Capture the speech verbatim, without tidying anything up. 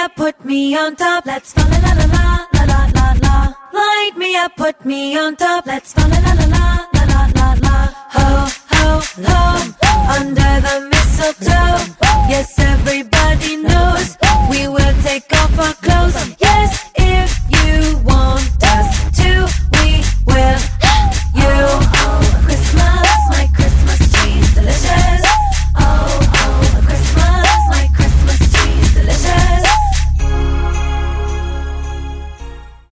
up, put me on top. Let's fa la la la la la la la la. Light me up, put me on top. Let's fa la la la la la la la la. Ho ho ho, under the mistletoe. Yes, everybody knows we will take off our clothes. Yes.